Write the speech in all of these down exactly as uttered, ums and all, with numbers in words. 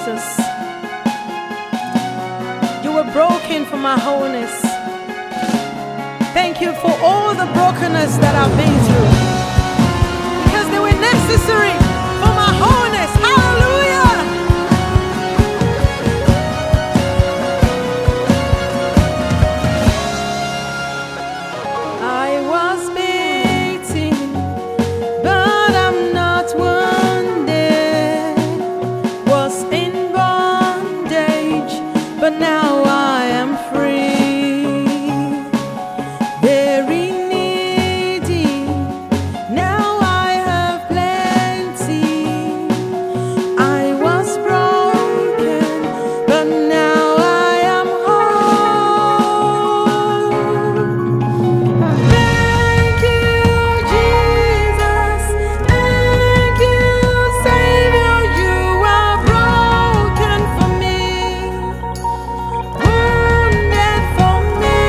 Jesus. You were broken for my wholeness. Thank you for all the brokenness that I've been through, because they were necessary for my wholeness. Hallelujah. I was beaten, but I'm not wounded. Was in bondage, but now I am free. Very needy, now I have plenty. I was broken, but now I am whole. Thank you, Jesus. Thank you, Savior. You are broken for me, wounded for me.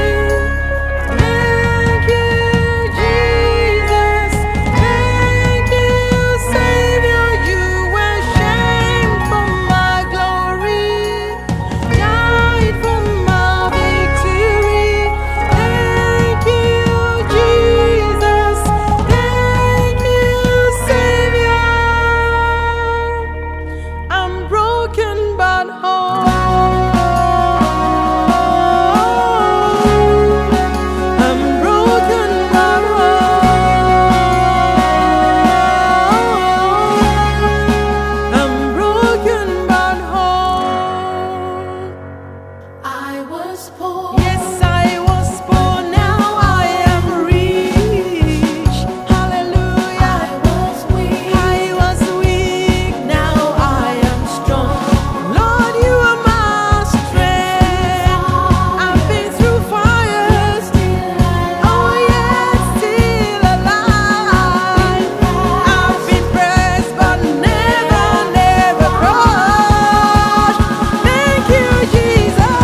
Thank you, Jesus. Thank you, Savior. You were shamed for my glory, died for my victory. Thank you, Jesus. Thank you, Savior. I'm broken but whole. I'm broken but whole. I'm broken but whole. I was poor. Yes, I was poor. Now I am rich. Hallelujah. I was weak. I was weak. Now I am strong. Lord, you are my strength. I've been through fires. Oh yes, still alive. I've been pressed, but never, never crushed. Thank you, Jesus.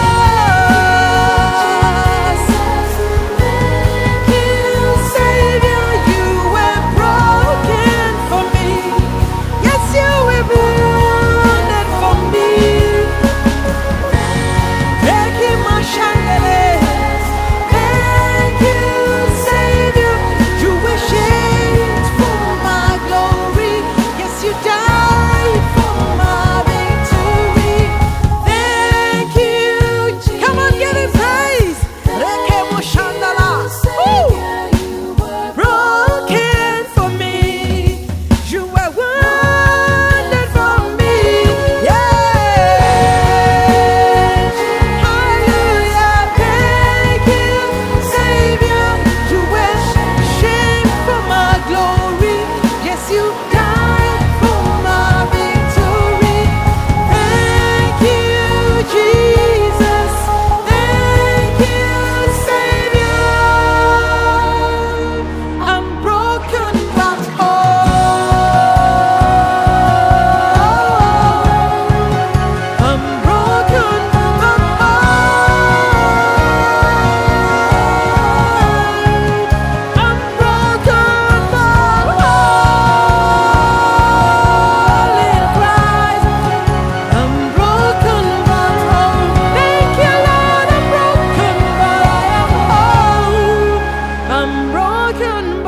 Thank you, Savior. You were broken for me. Yes, you were wounded for me. Thank you, my chandelier. Thank you, Savior. You were shamed for my glory. Yes, you died for my victory. Thank you. Come on, give him praise. Rekemo chandala. Woo! Broken for me. You were wounded for me. Yeah. Hallelujah. Thank you, Savior. You were shamed for my glory. Yes, you died for my victory. Thank you, Jesus. Thank you, Savior. I'm broken but whole. I'm broken but whole. I'm broken but whole in Christ. I'm broken but whole. Thank you, Lord. I'm broken but I am whole. I'm broken